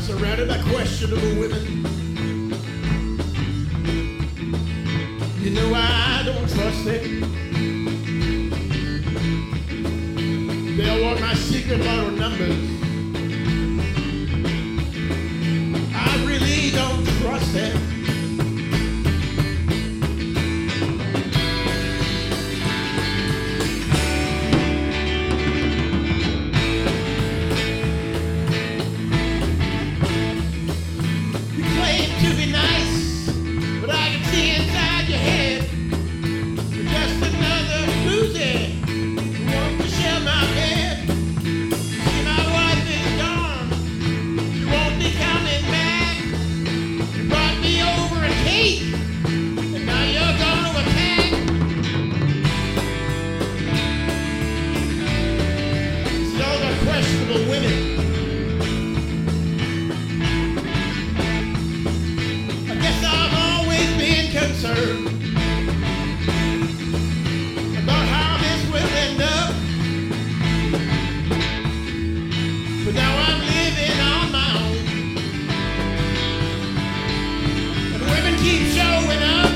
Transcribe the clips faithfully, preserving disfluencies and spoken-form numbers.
Surrounded by questionable women. You know I don't trust them. They'll want my secret bottle numbers. I really don't trust them. To be nice, but I can see inside your head. You're just another floozy who wants to share my bed. See, my wife is gone, she won't be coming back. You brought me over a cake, and now you're gonna attack. See, all the questionable women. Concerned about how this will end up, but now I'm living on my own, and women keep showing up.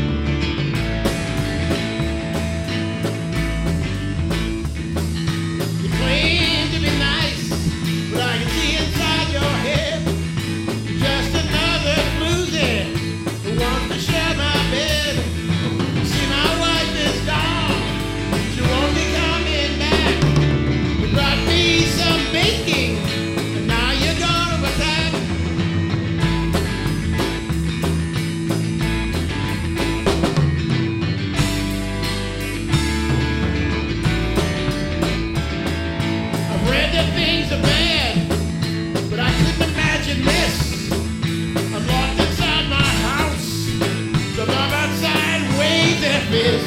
You claim to be nice, but I can see inside your head. You're just another floozy who wants to share my bed. See, my wife is gone, she won't be coming back. You brought me some baking, and now you're gonna attack. I've read that things are bad, but I couldn't imagine this. I'm locked inside my house. So come outside, wave that fist.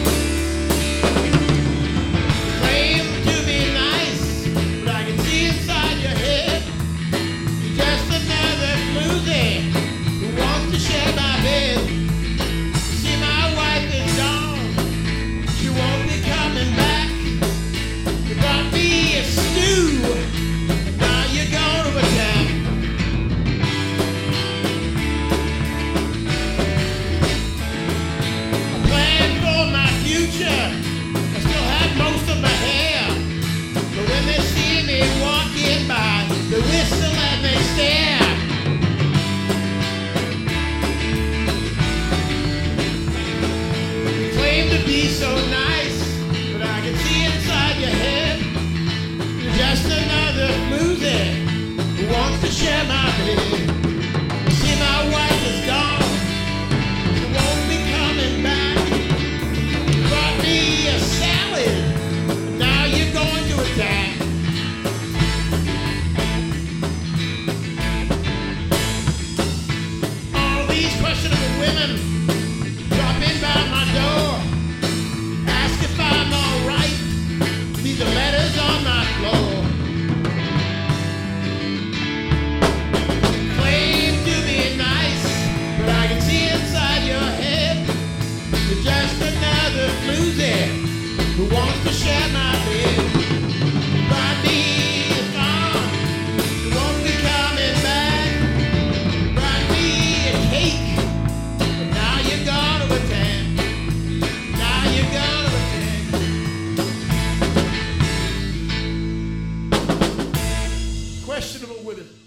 Claim to be nice, but I can see inside your head. You're just another floozy who wants to share my bed. See, my wife is gone, she won't be coming back. You brought me a stew, and now you're gonna attack. I still have most of my hair, but when they see me walking by, they whistle and they stare. You claim to be so nice, but I can see inside your head. You're just another floozy who wants to share my bed. You see, my wife is gone, she won't be coming back. A salad, now you're going to attack. All these questionable women drop in by my door, ask if I'm alright, leave the letters on my floor. Claim to be nice, but I can see inside your head. You're just another floozy who wants to share my bed. My knee is gone, you won't be coming back. Brought me a cake, and now you're gonna attack. Now you're gonna attack. Questionable women.